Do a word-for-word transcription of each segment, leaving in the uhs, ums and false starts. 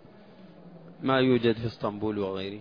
ما يوجد في اسطنبول وغيره.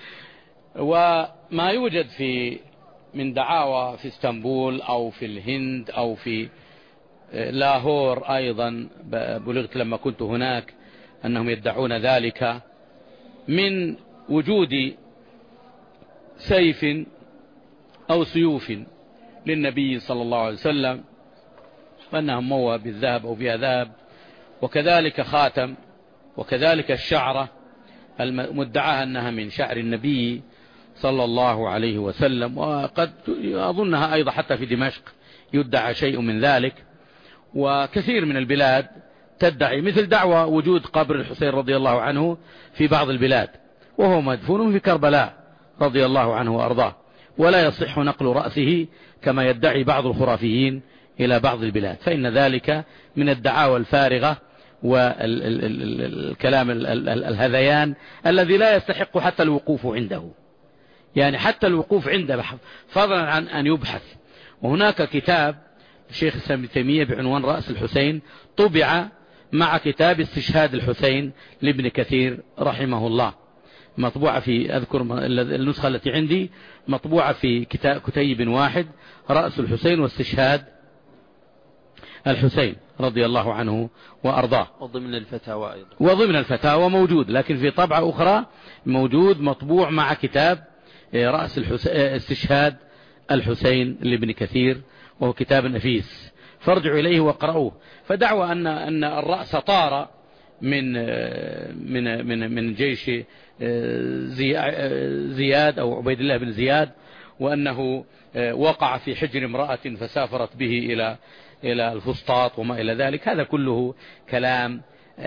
وما يوجد في من دعاوى في اسطنبول أو في الهند أو في لاهور أيضا، بلغت لما كنت هناك أنهم يدعون ذلك، من وجود سيف أو سيوف للنبي صلى الله عليه وسلم، وأنهم موى بالذهب أو فيها ذهب، وكذلك خاتم، وكذلك الشعرة المدعاة أنها من شعر النبي صلى الله عليه وسلم. وقد أظنها أيضا حتى في دمشق يدعى شيء من ذلك، وكثير من البلاد تدعي، مثل دعوى وجود قبر الحسين رضي الله عنه في بعض البلاد، وهو مدفون في كربلاء رضي الله عنه وأرضاه، ولا يصح نقل رأسه كما يدعي بعض الخرافيين إلى بعض البلاد، فإن ذلك من الدعاوى الفارغة والكلام الهذيان الذي لا يستحق حتى الوقوف عنده، يعني حتى الوقوف عنده فضلا عن أن يبحث. وهناك كتاب الشيخ الإسلام ابن تيمية بعنوان رأس الحسين طبع مع كتاب استشهاد الحسين لابن كثير رحمه الله، مطبوعة في، أذكر النسخة التي عندي مطبوعة في كتاب كتيب واحد، رأس الحسين واستشهاد الحسين رضي الله عنه وأرضاه، وضمن الفتاوى أيضا، وضمن الفتاوى موجود، لكن في طبعة أخرى موجود مطبوع مع كتاب رأس الحسين استشهاد الحسين لابن كثير، وهو كتاب نفيس، فارجعوا إليه وقرأوه. فدعوى أن أن الرأس طار من من من من جيش زياد أو عبيد الله بن زياد، وأنه وقع في حجر امرأة فسافرت به إلى إلى الفسطاط وما إلى ذلك. هذا كله كلام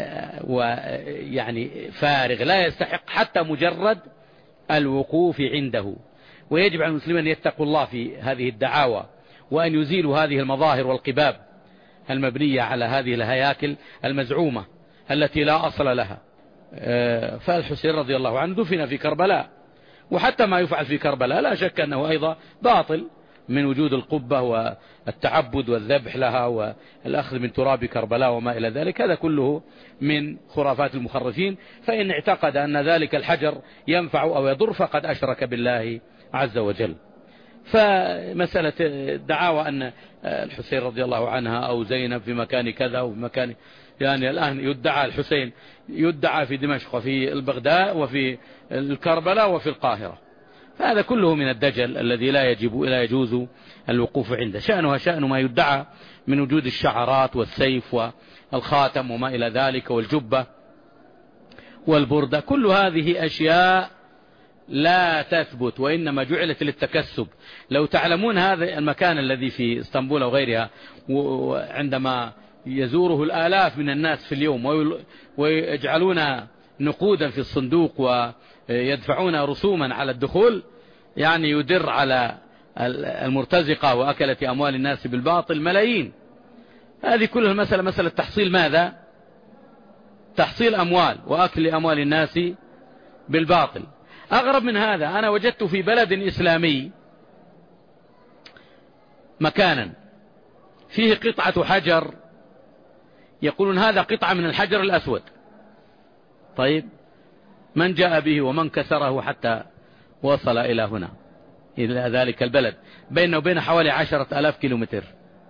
ويعني فارغ لا يستحق حتى مجرد الوقوف عنده. ويجب على المسلمين أن يتقوا الله في هذه الدعاوى، وأن يزيلوا هذه المظاهر والقباب المبنية على هذه الهياكل المزعومة التي لا أصل لها. فالحسين رضي الله عنه دفن في كربلاء، وحتى ما يفعل في كربلاء لا شك أنه أيضا باطل، من وجود القبة والتعبد والذبح لها والأخذ من تراب كربلاء وما إلى ذلك، هذا كله من خرافات المخرفين. فإن اعتقد أن ذلك الحجر ينفع أو يضر فقد أشرك بالله عز وجل. فمسألة الدعاوى أن الحسين رضي الله عنها أو زينب في مكان كذا وفي مكان، يعني الآن يدعى الحسين يدعى في دمشق وفي البغداد وفي الكربلاء وفي القاهرة، فهذا كله من الدجل الذي لا يجب لا يجوز الوقوف عنده. شأنها شأن ما يدعى من وجود الشعرات والسيف والخاتم وما إلى ذلك والجبة والبردة، كل هذه أشياء لا تثبت وإنما جعلت للتكسب. لو تعلمون هذا المكان الذي في اسطنبول وغيرها، وعندما يزوره الآلاف من الناس في اليوم ويجعلون نقودا في الصندوق ويدفعون رسوما على الدخول، يعني يدر على المرتزقة وأكلة أموال الناس بالباطل ملايين. هذه كلها مسألة مسألة تحصيل ماذا؟ تحصيل أموال وأكل أموال الناس بالباطل. أغرب من هذا، أنا وجدت في بلد إسلامي مكانا فيه قطعة حجر، يقولون هذا قطعة من الحجر الأسود. طيب من جاء به ومن كسره حتى وصل إلى هنا إلى ذلك البلد؟ بينه وبين حوالي عشرة ألاف كيلومتر.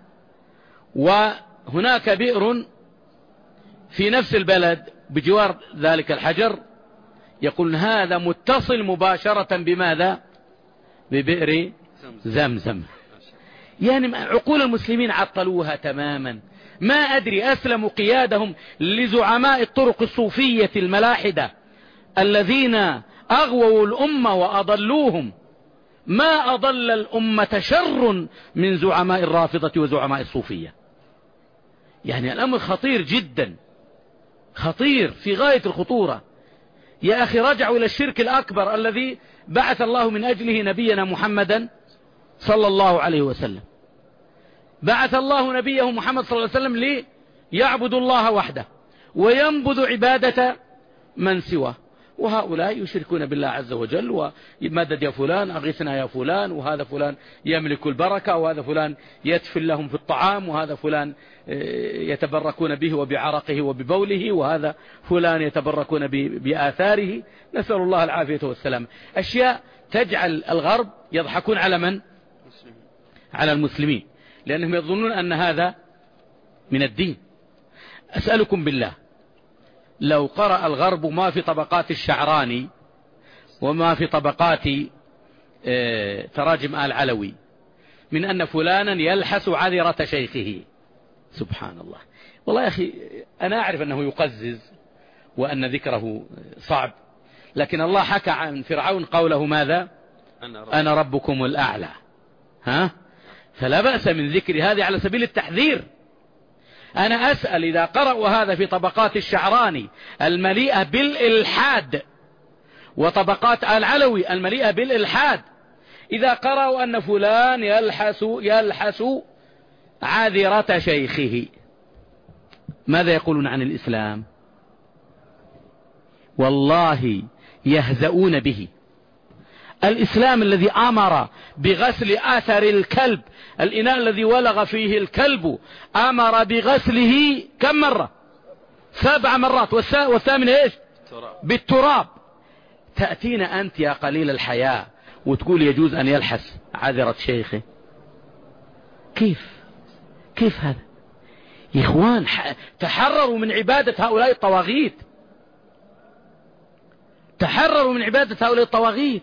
وهناك بئر في نفس البلد بجوار ذلك الحجر، يقول هذا متصل مباشرة بماذا؟ ببئر زمزم. يعني عقول المسلمين عطلوها تماما. ما أدري أسلموا قيادهم لزعماء الطرق الصوفية الملاحدة الذين أغووا الأمة وأضلوهم. ما أضل الأمة شر من زعماء الرافضة وزعماء الصوفية. يعني الأمر خطير جدا، خطير في غاية الخطورة. يا أخي رجعوا إلى الشرك الأكبر الذي بعث الله من أجله نبينا محمدا صلى الله عليه وسلم. بعث الله نبيه محمد صلى الله عليه وسلم ليعبد الله وحده وينبذ عبادة من سواه. وهؤلاء يشركون بالله عز وجل، ومدد يا فلان، أغثنا يا فلان، وهذا فلان يملك البركة، وهذا فلان يدفل لهم في الطعام، وهذا فلان يتبركون به وبعرقه وببوله، وهذا فلان يتبركون بآثاره. نسأل الله العافية والسلام. أشياء تجعل الغرب يضحكون على من؟ على المسلمين، لأنهم يظنون أن هذا من الدين. أسألكم بالله، لو قرأ الغرب ما في طبقات الشعراني وما في طبقات تراجم آل علوي من أن فلانا يلحس عذرة شيخه، سبحان الله. والله يا أخي أنا أعرف أنه يقزز وأن ذكره صعب، لكن الله حكى عن فرعون قوله ماذا؟ أنا ربكم الأعلى. ها؟ فلا بأس من ذكر هذه على سبيل التحذير. أنا أسأل إذا قرأوا هذا في طبقات الشعراني المليئة بالإلحاد وطبقات آل علوي المليئة بالإلحاد، إذا قرأوا أن فلان يلحس يلحس عاذرة شيخه، ماذا يقولون عن الإسلام؟ والله يهزؤون به. الإسلام الذي أمر بغسل آثر الكلب، الإناء الذي ولغ فيه الكلب أمر بغسله كم مرة؟ سبع مرات، والثامنة إيش؟ بالتراب. تأتينا أنت يا قليل الحياة وتقول يجوز أن يلحس عذرة شيخه؟ كيف كيف هذا يا إخوان؟ تحرروا من عبادة هؤلاء الطواغيت، تحرروا من عبادة هؤلاء الطواغيت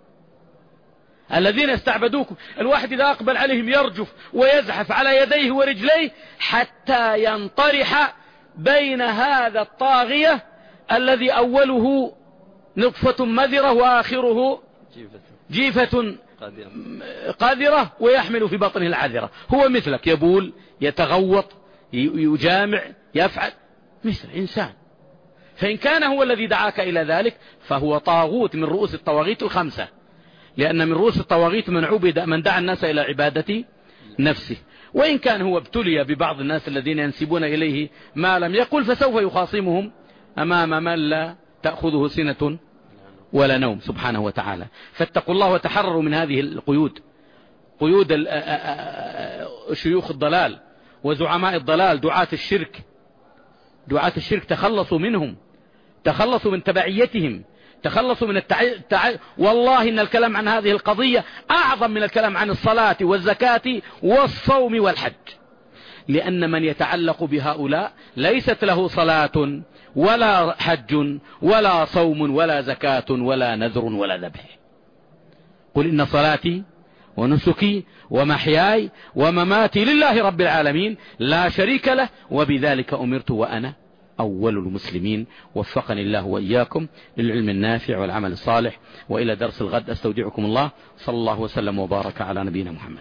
الذين استعبدوكم. الواحد إذا أقبل عليهم يرجف ويزحف على يديه ورجليه حتى ينطرح بين هذا الطاغية الذي أوله نطفة مذرة وآخره جيفة قاذرة ويحمل في بطنه العذرة. هو مثلك، يبول، يتغوط، يجامع، يفعل مثل إنسان. فإن كان هو الذي دعاك إلى ذلك فهو طاغوت من رؤوس الطواغيت الخمسة، لأن من رؤوس الطواغيت من عبد من دعا الناس إلى عبادة نفسه. وإن كان هو ابتلي ببعض الناس الذين ينسبون إليه ما لم يقل فسوف يخاصمهم أمام من لا تأخذه سنة ولا نوم سبحانه وتعالى. فاتقوا الله وتحرروا من هذه القيود، قيود شيوخ الضلال وزعماء الضلال، دعاة الشرك. دعاة الشرك تخلصوا منهم، تخلصوا من تبعيتهم، تخلصوا من التع... التع... والله إن الكلام عن هذه القضية أعظم من الكلام عن الصلاة والزكاة والصوم والحج، لأن من يتعلق بهؤلاء ليست له صلاة ولا حج ولا صوم ولا زكاة ولا نذر ولا ذبح. قل إن صلاتي ونسكي ومحياي ومماتي لله رب العالمين لا شريك له وبذلك أمرت وأنا أول المسلمين. وفقني الله وإياكم للعلم النافع والعمل الصالح، وإلى درس الغد أستودعكم الله. صلى الله وسلم وبارك على نبينا محمد.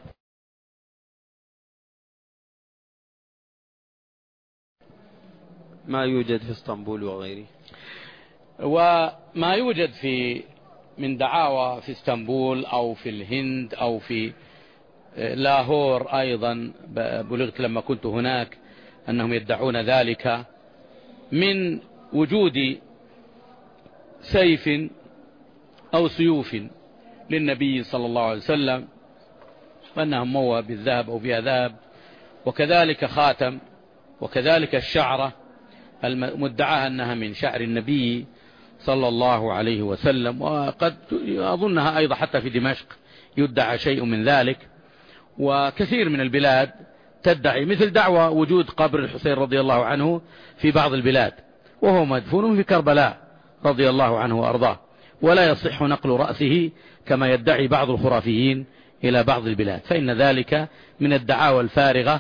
ما يوجد في اسطنبول وغيره، وما يوجد في من دعاوى في اسطنبول أو في الهند أو في لاهور أيضا، بلغت لما كنت هناك أنهم يدعون ذلك، من وجود سيف أو سيوف للنبي صلى الله عليه وسلم وأنها موى بالذهب أو بها ذهب، وكذلك خاتم، وكذلك الشعرة المدعاة أنها من شعر النبي صلى الله عليه وسلم، وقد أظنها أيضا حتى في دمشق يدعى شيء من ذلك، وكثير من البلاد تدعي، مثل دعوى وجود قبر الحسين رضي الله عنه في بعض البلاد وهو مدفون في كربلاء رضي الله عنه وأرضاه، ولا يصح نقل رأسه كما يدعي بعض الخرافيين إلى بعض البلاد، فإن ذلك من الدعاوى الفارغة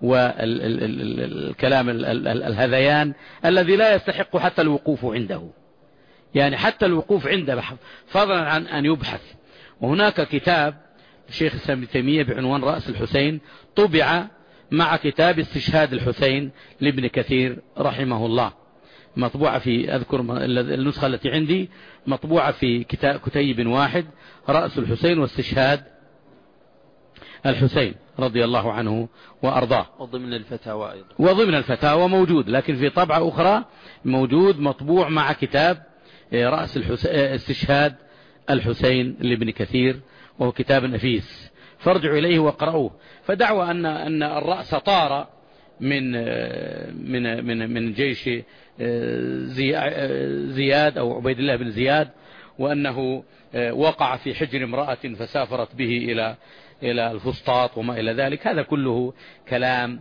والكلام الهذيان الذي لا يستحق حتى الوقوف عنده، يعني حتى الوقوف عنده فضلا عن أن يبحث. وهناك كتاب الشيخ الإسلام ابن تيمية بعنوان رأس الحسين طبع مع كتاب استشهاد الحسين لابن كثير رحمه الله، مطبوعة في، أذكر النسخة التي عندي مطبوعة في كتيب واحد، رأس الحسين واستشهاد الحسين رضي الله عنه وأرضاه، وضمن الفتاوى أيضا، وضمن الفتاوى موجود، لكن في طبعة أخرى موجود مطبوع مع كتاب رأس استشهاد الحسين لابن كثير، وهو كتاب نفيس، فارجعوا إليه واقرأوه. فدعوى أن أن الرأس طار من من من من جيش زياد أو عبيد الله بن زياد، وأنه وقع في حجر امرأة فسافرت به إلى إلى الفسطاط وما إلى ذلك. هذا كله كلام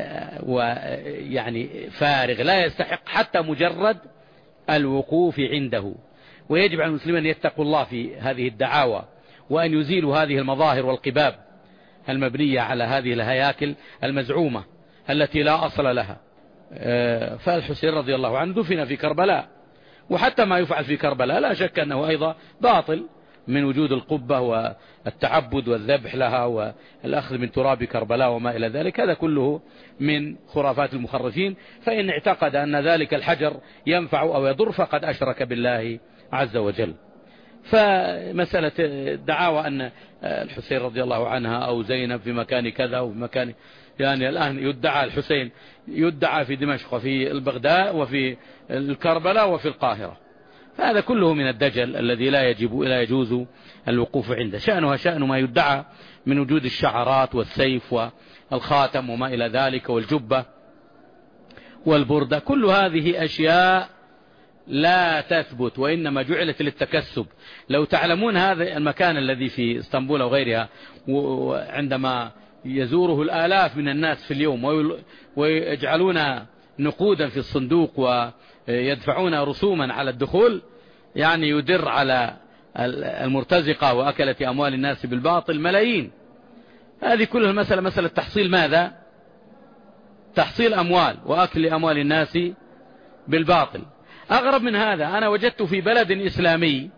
ويعني فارغ لا يستحق حتى مجرد الوقوف عنده. ويجب على المسلمين أن يتقوا الله في هذه الدعاوى، وأن يزيلوا هذه المظاهر والقباب المبنية على هذه الهياكل المزعومة التي لا أصل لها. فالحسين رضي الله عنه دفن في كربلاء، وحتى ما يفعل في كربلاء لا شك أنه أيضا باطل من وجود القبة والتعبد والذبح لها والأخذ من تراب كربلاء وما إلى ذلك. هذا كله من خرافات المخرفين، فإن اعتقد أن ذلك الحجر ينفع أو يضر فقد أشرك بالله عز وجل. فمسألة دعاوى أن الحسين رضي الله عنها أو زينب في مكان كذا وفي مكان، يعني الآن يدعى الحسين يدعى في دمشق وفي البغداد وفي الكربلاء وفي القاهرة، فهذا كله من الدجل الذي لا يجب لا يجوز الوقوف عنده. شأنها شأن ما يدعى من وجود الشعرات والسيف والخاتم وما إلى ذلك والجبة والبردة، كل هذه أشياء لا تثبت وإنما جعلت للتكسب. لو تعلمون هذا المكان الذي في اسطنبول وغيرها وعندما يزوره الآلاف من الناس في اليوم ويجعلون نقودا في الصندوق ويدفعون رسوما على الدخول، يعني يدر على المرتزقة وأكلة أموال الناس بالباطل ملايين. هذه كلها المسألة مسألة تحصيل ماذا؟ تحصيل أموال وأكل أموال الناس بالباطل. أغرب من هذا، أنا وجدت في بلد إسلامي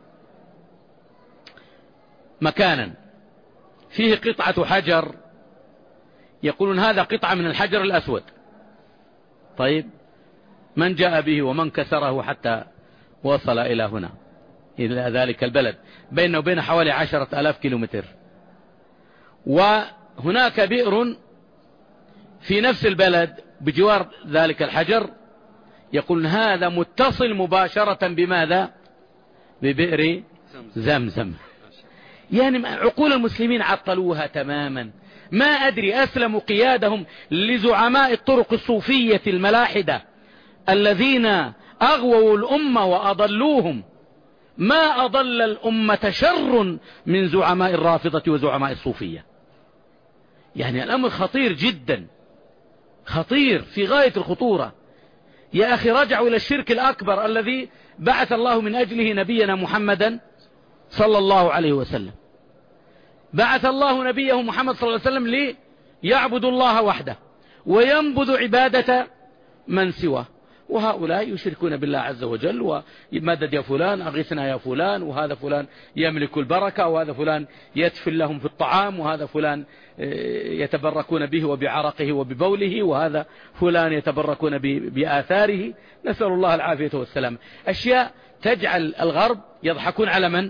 مكانا فيه قطعة حجر، يقولون هذا قطعة من الحجر الأسود. طيب من جاء به ومن كسره حتى وصل إلى هنا إلى ذلك البلد؟ بينه وبين حوالي عشرة ألاف كيلومتر. وهناك بئر في نفس البلد بجوار ذلك الحجر، يقولون هذا متصل مباشرة بماذا؟ ببئر زمزم. يعني عقول المسلمين عطلوها تماما. ما أدري أسلموا قيادهم لزعماء الطرق الصوفية الملاحدة الذين أغووا الأمة وأضلوهم. ما أضل الأمة شر من زعماء الرافضة وزعماء الصوفية. يعني الأمر خطير جدا، خطير في غاية الخطورة. يا أخي رجعوا إلى الشرك الأكبر الذي بعث الله من أجله نبينا محمدا صلى الله عليه وسلم. بعث الله نبيه محمد صلى الله عليه وسلم ليعبدوا الله وحده وينبذ عبادة من سواه، وهؤلاء يشركون بالله عز وجل، ومدد يا فلان، أغثنا يا فلان، وهذا فلان يملك البركة، وهذا فلان يدفن لهم في الطعام، وهذا فلان يتبركون به وبعرقه وببوله، وهذا فلان يتبركون بآثاره. نسأل الله العافية والسلام. أشياء تجعل الغرب يضحكون على من؟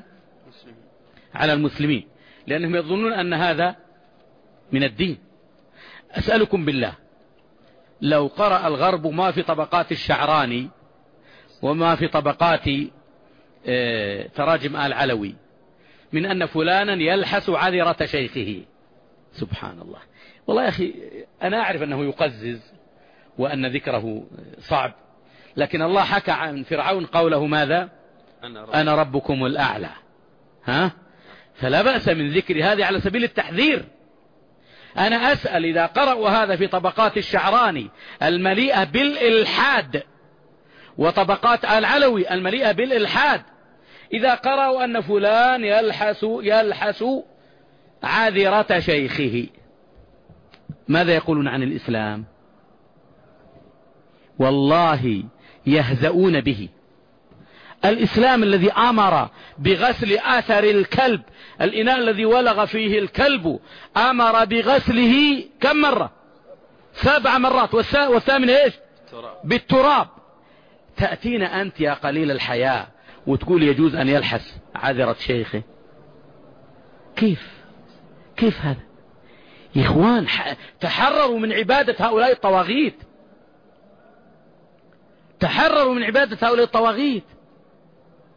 على المسلمين، لأنهم يظنون أن هذا من الدين. أسألكم بالله، لو قرأ الغرب ما في طبقات الشعراني وما في طبقات تراجم آل علوي من أن فلانا يلحس عذرة شيخه، سبحان الله. والله يا أخي أنا أعرف أنه يقزز وأن ذكره صعب، لكن الله حكى عن فرعون قوله ماذا؟ أنا ربكم الأعلى. ها؟ فلا بأس من ذكر هذه على سبيل التحذير. أنا أسأل إذا قرأوا هذا في طبقات الشعراني المليئة بالإلحاد وطبقات العلوي المليئة بالإلحاد، إذا قرأوا أن فلان يلحس يلحس عذرة شيخه، ماذا يقولون عن الإسلام؟ والله يهزؤون به. الإسلام الذي أمر بغسل آثر الكلب، الإناء الذي ولغ فيه الكلب أمر بغسله كم مرة؟ سبع مرات، والثامنة إيش؟ بالتراب. تأتينا أنت يا قليل الحياة وتقول يجوز أن يلحس عذرة شيخه؟ كيف كيف هذا يا إخوان؟ تحرروا من عبادة هؤلاء الطواغيت، تحرروا من عبادة هؤلاء الطواغيت.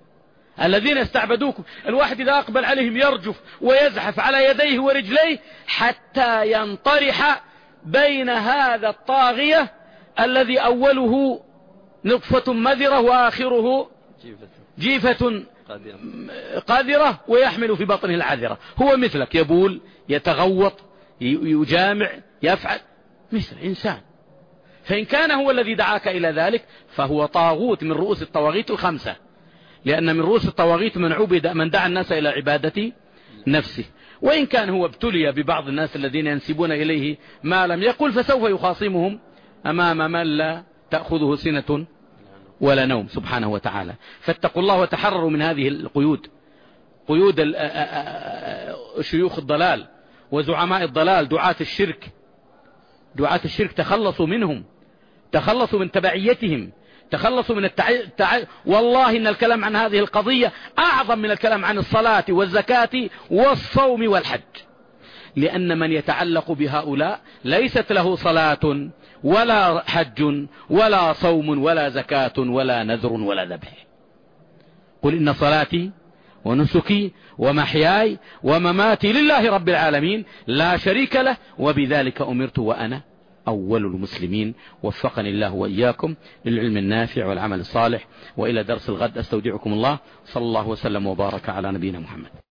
الذين استعبدوكم. الواحد إذا أقبل عليهم يرجف ويزحف على يديه ورجليه حتى ينطرح بين هذا الطاغية الذي أوله نطفة مذرة وآخره جيفة قادرة ويحمل في بطنه العذرة. هو مثلك، يبول، يتغوط، يجامع، يفعل مثل إنسان. فإن كان هو الذي دعاك إلى ذلك فهو طاغوت من رؤوس الطواغيت الخمسة، لأن من رؤوس الطواغيت من عبد من دعا الناس إلى عبادة نفسه. وإن كان هو ابتلي ببعض الناس الذين ينسبون إليه ما لم يقل فسوف يخاصمهم أمام من لا تأخذه سنة ولا نوم سبحانه وتعالى. فاتقوا الله وتحرروا من هذه القيود، قيود شيوخ الضلال وزعماء الضلال، دعاة الشرك. دعاة الشرك تخلصوا منهم، تخلصوا من تبعيتهم، تخلصوا من التع... التع... والله إن الكلام عن هذه القضية أعظم من الكلام عن الصلاة والزكاة والصوم والحج، لأن من يتعلق بهؤلاء ليست له صلاة ولا حج ولا صوم ولا زكاة ولا نذر ولا ذبح. قل إن صلاتي ونسكي ومحياي ومماتي لله رب العالمين لا شريك له وبذلك أمرت وأنا أول المسلمين. وفقني الله وإياكم للعلم النافع والعمل الصالح، وإلى درس الغد أستودعكم الله. صلى الله وسلم وبارك على نبينا محمد.